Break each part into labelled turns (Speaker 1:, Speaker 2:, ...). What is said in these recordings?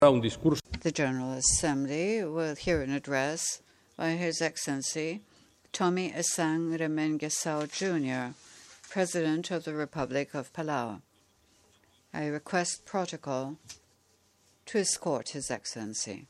Speaker 1: The General Assembly will hear an address by His Excellency Tommy Esang Ramengesau Jr., President of the Republic of Palau. I request protocol to escort His Excellency.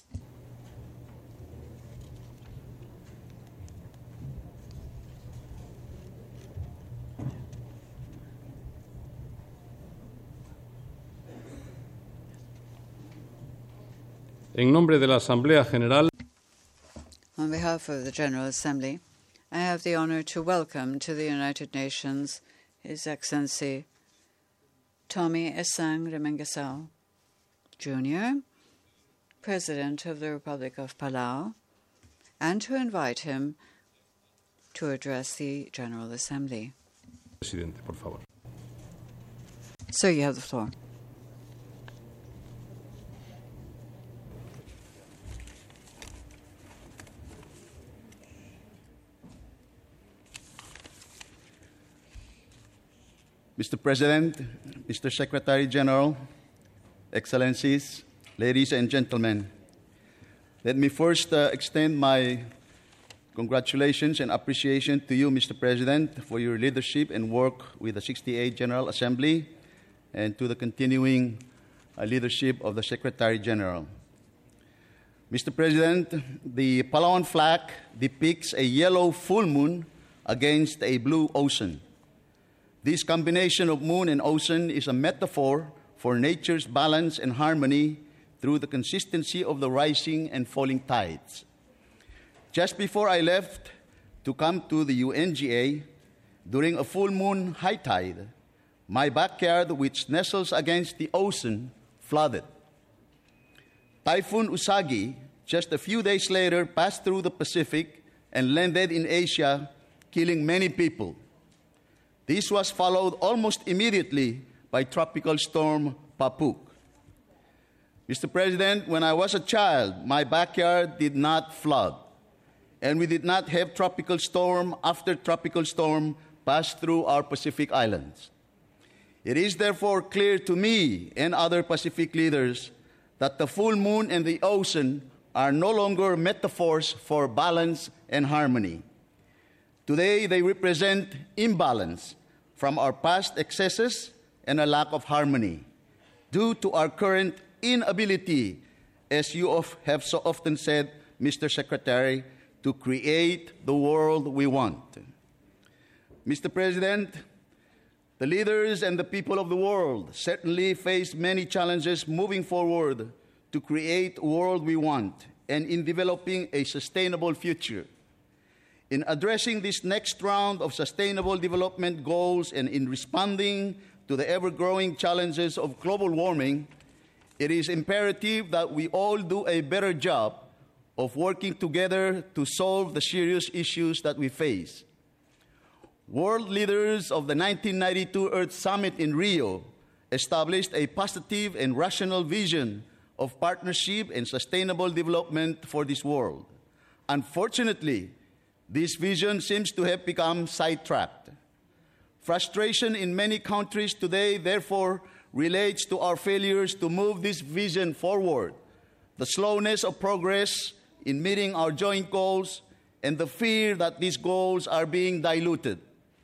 Speaker 2: En nombre de la Asamblea General,
Speaker 1: on behalf of the General Assembly, I have the honor to welcome to the United Nations His Excellency Tommy Esang Ramengesau Jr., President of the Republic of Palau, and to invite him to address the General Assembly.
Speaker 2: Presidente, por favor.
Speaker 1: Sir, you have the floor.
Speaker 3: Mr. President, Mr. Secretary General, Excellencies, ladies and gentlemen, let me first extend my congratulations and appreciation to you, Mr. President, for your leadership and work with the 68th General Assembly and to the continuing leadership of the Secretary General. Mr. President, the Palauan flag depicts a yellow full moon against a blue ocean. This combination of moon and ocean is a metaphor for nature's balance and harmony through the consistency of the rising and falling tides. Just before I left to come to the UNGA, during a full moon high tide, my backyard, which nestles against the ocean, flooded. Typhoon Usagi, just a few days later, passed through the Pacific and landed in Asia, killing many people. This was followed almost immediately by Tropical Storm Papuk. Mr. President, when I was a child, my backyard did not flood, and we did not have tropical storm after tropical storm passed through our Pacific islands. It is therefore clear to me and other Pacific leaders that the full moon and the ocean are no longer metaphors for balance and harmony. Today, they represent imbalance from our past excesses and a lack of harmony due to our current inability, as you have so often said, Mr. Secretary, to create the world we want. Mr. President, the leaders and the people of the world certainly face many challenges moving forward to create the world we want and in developing a sustainable future. In addressing this next round of sustainable development goals and in responding to the ever-growing challenges of global warming, it is imperative that we all do a better job of working together to solve the serious issues that we face. World leaders of the 1992 Earth Summit in Rio established a positive and rational vision of partnership and sustainable development for this world. Unfortunately, this vision seems to have become sidetracked. Frustration in many countries today, therefore, relates to our failures to move this vision forward, the slowness of progress in meeting our joint goals, and the fear that these goals are being diluted.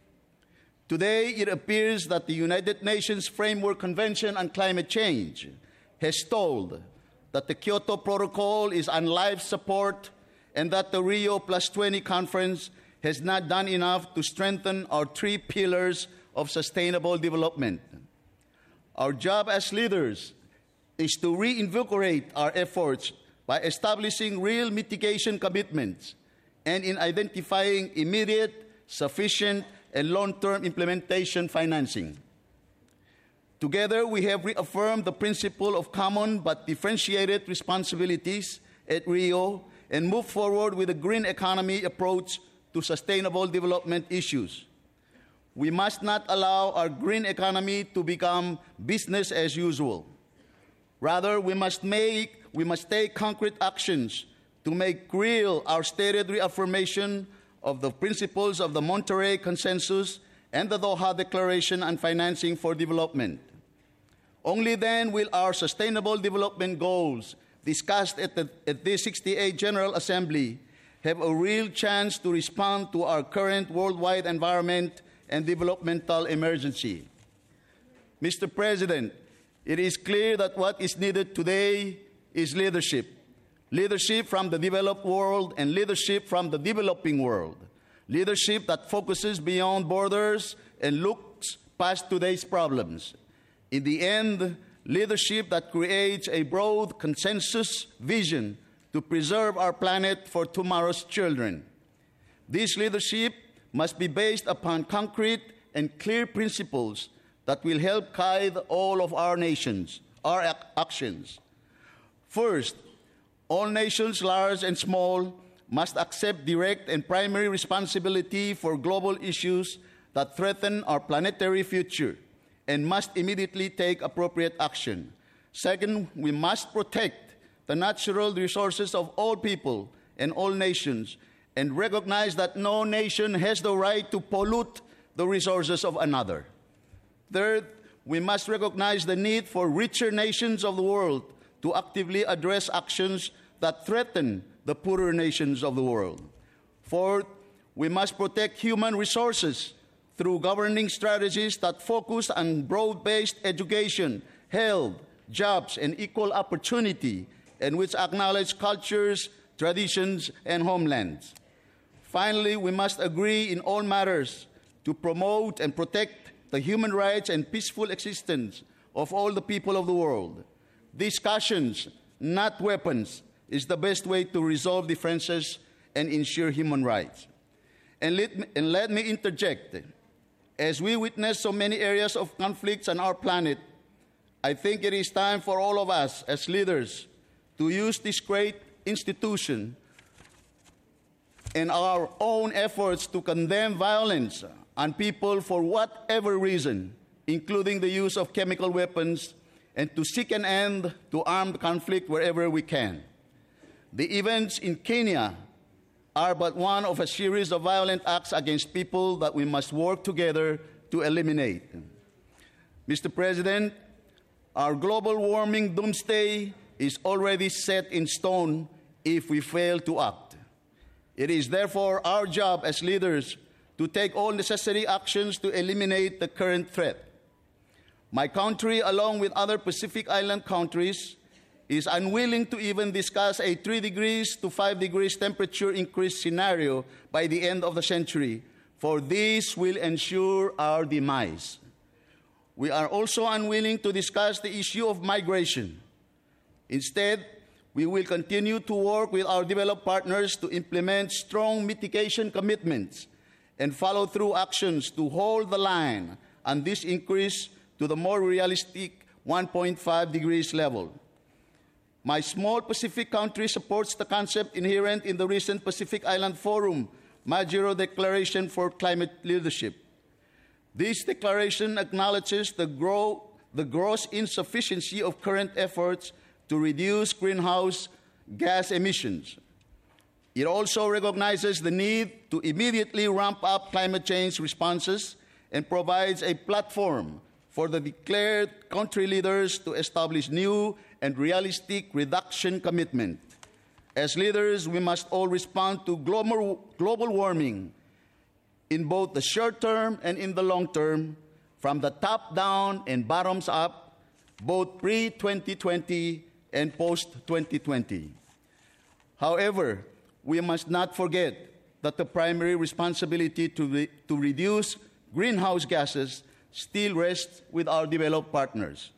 Speaker 3: Today, it appears that the United Nations Framework Convention on Climate Change has told that the Kyoto Protocol is on life support and that the Rio +20 conference has not done enough to strengthen our three pillars of sustainable development. Our job as leaders is to reinvigorate our efforts by establishing real mitigation commitments and in identifying immediate, sufficient, and long-term implementation financing. Together, we have reaffirmed the principle of common but differentiated responsibilities at Rio and move forward with a green economy approach to sustainable development issues. We must not allow our green economy to become business as usual. Rather, we must take concrete actions to make real our stated reaffirmation of the principles of the Monterrey Consensus and the Doha Declaration on Financing for Development. Only then will our Sustainable Development Goals, discussed at this 68th General Assembly, have a real chance to respond to our current worldwide environment and developmental emergency. Mr. President, it is clear that what is needed today is leadership. Leadership from the developed world and leadership from the developing world. Leadership that focuses beyond borders and looks past today's problems. In the end, leadership that creates a broad consensus vision to preserve our planet for tomorrow's children. This leadership must be based upon concrete and clear principles that will help guide all of our actions. First, all nations, large and small, must accept direct and primary responsibility for global issues that threaten our planetary future and must immediately take appropriate action. Second, we must protect the natural resources of all people and all nations and recognize that no nation has the right to pollute the resources of another. Third, we must recognize the need for richer nations of the world to actively address actions that threaten the poorer nations of the world. Fourth, we must protect human resources through governing strategies that focus on broad-based education, health, jobs, and equal opportunity, and which acknowledge cultures, traditions, and homelands. Finally, we must agree in all matters to promote and protect the human rights and peaceful existence of all the people of the world. Discussions, not weapons, is the best way to resolve differences and ensure human rights. And let me interject. As we witness so many areas of conflicts on our planet, I think it is time for all of us as leaders to use this great institution and our own efforts to condemn violence on people for whatever reason, including the use of chemical weapons, and to seek an end to armed conflict wherever we can. The events in Kenya are but one of a series of violent acts against people that we must work together to eliminate. Mr. President, our global warming doomsday is already set in stone if we fail to act. It is therefore our job as leaders to take all necessary actions to eliminate the current threat. My country, along with other Pacific Island countries, is unwilling to even discuss a 3 degrees to 5 degrees temperature increase scenario by the end of the century, for this will ensure our demise. We are also unwilling to discuss the issue of migration. Instead, we will continue to work with our developed partners to implement strong mitigation commitments and follow through actions to hold the line on this increase to the more realistic 1.5 degrees level. My small Pacific country supports the concept inherent in the recent Pacific Island Forum Majuro Declaration for Climate Leadership. This declaration acknowledges the gross insufficiency of current efforts to reduce greenhouse gas emissions. It also recognizes the need to immediately ramp up climate change responses and provides a platform for the declared country leaders to establish new and realistic reduction commitment. As leaders, we must all respond to global warming in both the short term and in the long term, from the top down and bottoms up, both pre-2020 and post-2020. However, we must not forget that the primary responsibility to reduce greenhouse gases still rests with our developed partners.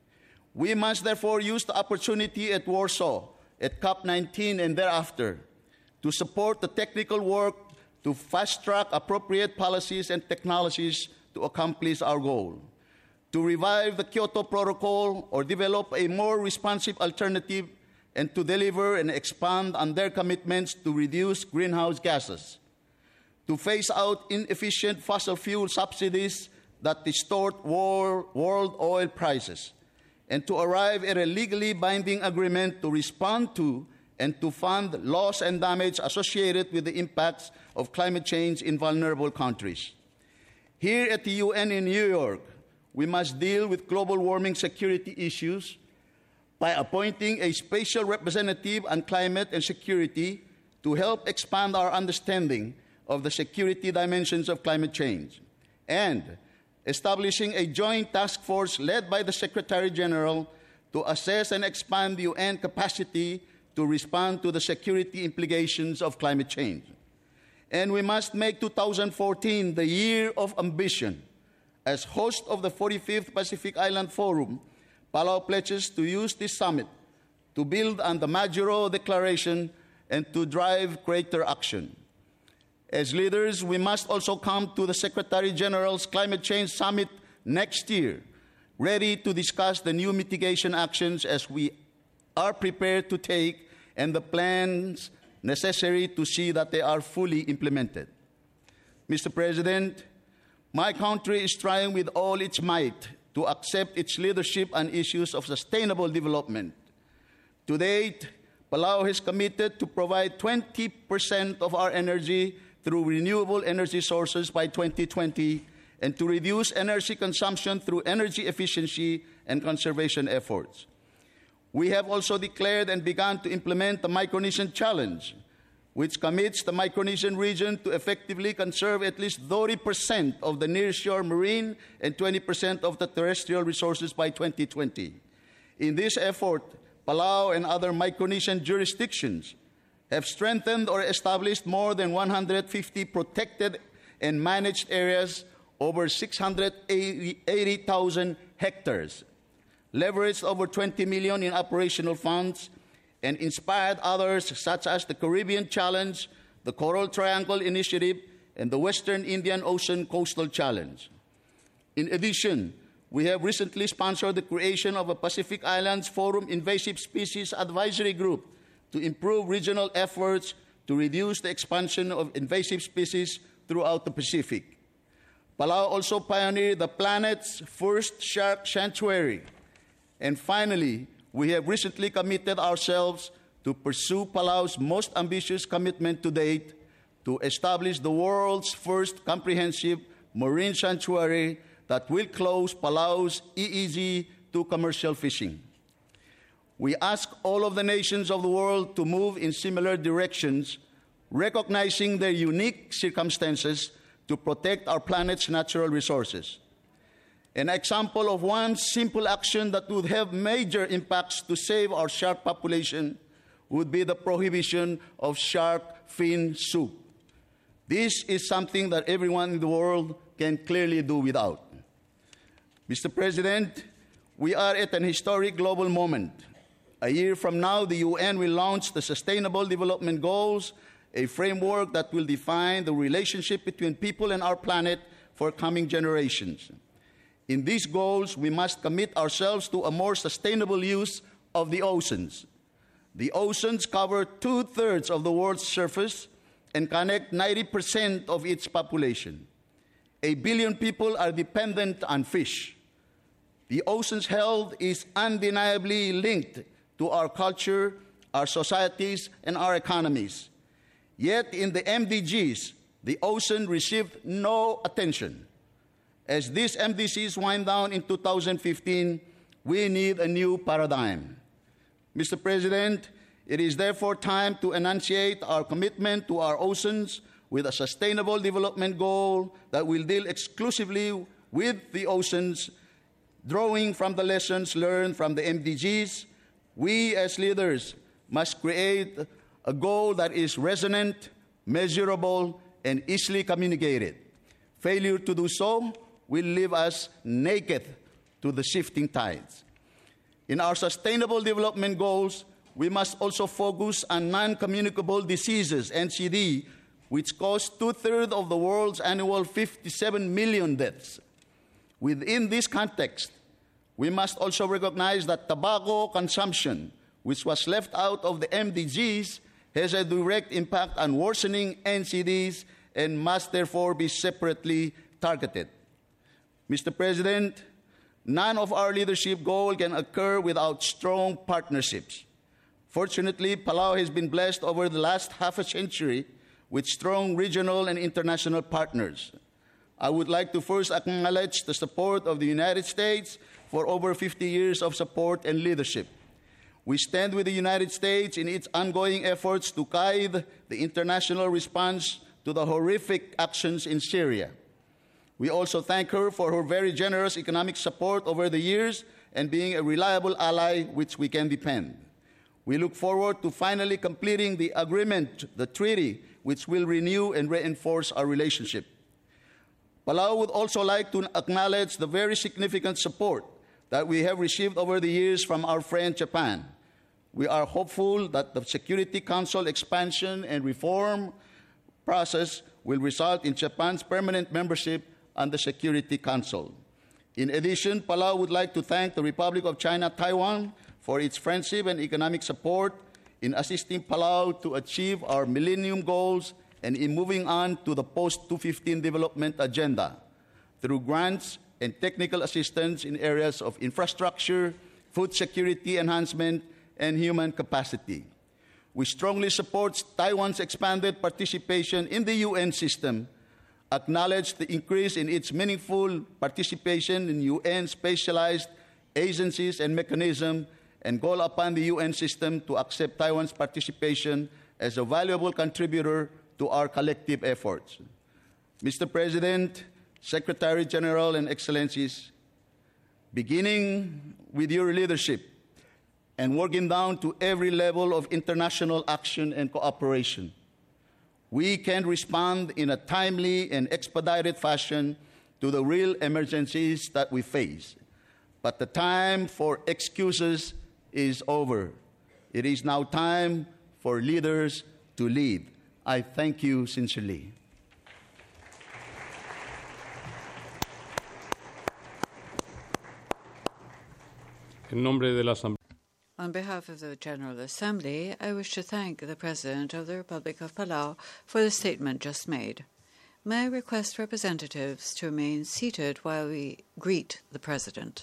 Speaker 3: We must therefore use the opportunity at Warsaw, at COP19 and thereafter, to support the technical work to fast-track appropriate policies and technologies to accomplish our goal, to revive the Kyoto Protocol or develop a more responsive alternative, and to deliver and expand on their commitments to reduce greenhouse gases, to phase out inefficient fossil fuel subsidies that distort world oil prices, and to arrive at a legally binding agreement to respond to and to fund loss and damage associated with the impacts of climate change in vulnerable countries. Here at the UN in New York, we must deal with global warming security issues by appointing a special representative on climate and security to help expand our understanding of the security dimensions of climate change, and establishing a joint task force led by the Secretary General to assess and expand the UN capacity to respond to the security implications of climate change. And we must make 2014 the year of ambition. As host of the 45th Pacific Island Forum, Palau pledges to use this summit to build on the Majuro Declaration and to drive greater action. As leaders, we must also come to the Secretary General's Climate Change Summit next year, ready to discuss the new mitigation actions as we are prepared to take and the plans necessary to see that they are fully implemented. Mr. President, my country is trying with all its might to accept its leadership on issues of sustainable development. To date, Palau has committed to provide 20% of our energy through renewable energy sources by 2020 and to reduce energy consumption through energy efficiency and conservation efforts. We have also declared and begun to implement the Micronesian Challenge, which commits the Micronesian region to effectively conserve at least 30% of the nearshore marine and 20% of the terrestrial resources by 2020. In this effort, Palau and other Micronesian jurisdictions have strengthened or established more than 150 protected and managed areas over 680,000 hectares, leveraged over 20 million in operational funds, and inspired others such as the Caribbean Challenge, the Coral Triangle Initiative, and the Western Indian Ocean Coastal Challenge. In addition, we have recently sponsored the creation of a Pacific Islands Forum Invasive Species Advisory Group to improve regional efforts to reduce the expansion of invasive species throughout the Pacific. Palau also pioneered the planet's first shark sanctuary. And finally, we have recently committed ourselves to pursue Palau's most ambitious commitment to date to establish the world's first comprehensive marine sanctuary that will close Palau's EEZ to commercial fishing. We ask all of the nations of the world to move in similar directions, recognizing their unique circumstances to protect our planet's natural resources. An example of one simple action that would have major impacts to save our shark population would be the prohibition of shark fin soup. This is something that everyone in the world can clearly do without. Mr. President, we are at an historic global moment. A year from now, the UN will launch the Sustainable Development Goals, a framework that will define the relationship between people and our planet for coming generations. In these goals, we must commit ourselves to a more sustainable use of the oceans. The oceans cover 2/3 of the world's surface and connect 90% of its population. 1 billion people are dependent on fish. The ocean's health is undeniably linked to our culture, our societies, and our economies. Yet in the MDGs, the ocean received no attention. As these MDGs wind down in 2015, we need a new paradigm. Mr. President, it is therefore time to enunciate our commitment to our oceans with a sustainable development goal that will deal exclusively with the oceans, drawing from the lessons learned from the MDGs. We as leaders must create a goal that is resonant, measurable, and easily communicated. Failure to do so will leave us naked to the shifting tides. In our sustainable development goals, we must also focus on non-communicable diseases, NCD, which cause 2/3 of the world's annual 57 million deaths. Within this context, we must also recognize that tobacco consumption, which was left out of the MDGs, has a direct impact on worsening NCDs and must therefore be separately targeted. Mr. President, none of our leadership goals can occur without strong partnerships. Fortunately, Palau has been blessed over the last half a century with strong regional and international partners. I would like to first acknowledge the support of the United States for over 50 years of support and leadership. We stand with the United States in its ongoing efforts to guide the international response to the horrific actions in Syria. We also thank her for her very generous economic support over the years and being a reliable ally which we can depend. We look forward to finally completing the agreement, the treaty, which will renew and reinforce our relationship. Palau would also like to acknowledge the very significant support that we have received over the years from our friend Japan. We are hopeful that the Security Council expansion and reform process will result in Japan's permanent membership on the Security Council. In addition, Palau would like to thank the Republic of China Taiwan for its friendship and economic support in assisting Palau to achieve our Millennium Goals and in moving on to the post-2015 development agenda through grants and technical assistance in areas of infrastructure, food security enhancement, and human capacity. We strongly support Taiwan's expanded participation in the UN system, acknowledge the increase in its meaningful participation in UN specialized agencies and mechanisms, and call upon the UN system to accept Taiwan's participation as a valuable contributor to our collective efforts. Mr. President, Secretary General, and Excellencies, beginning with your leadership and working down to every level of international action and cooperation, we can respond in a timely and expedited fashion to the real emergencies that we face. But the time for excuses is over. It is now time for leaders to lead. I thank you sincerely.
Speaker 2: En nombre de la Asamblea.
Speaker 1: On behalf of the General Assembly, I wish to thank the President of the Republic of Palau for the statement just made. May I request representatives to remain seated while we greet the President.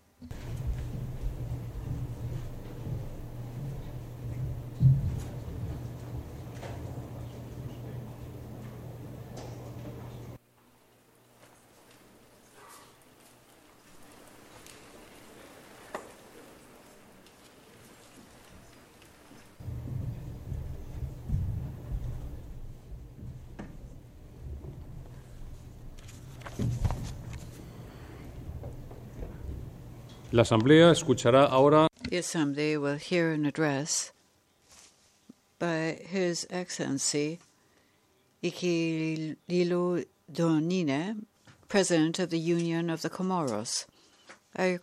Speaker 2: La Asamblea escuchará ahora.
Speaker 1: The Assembly will hear an address by His Excellency Ikililo Donine, President of the Union of the Comoros. I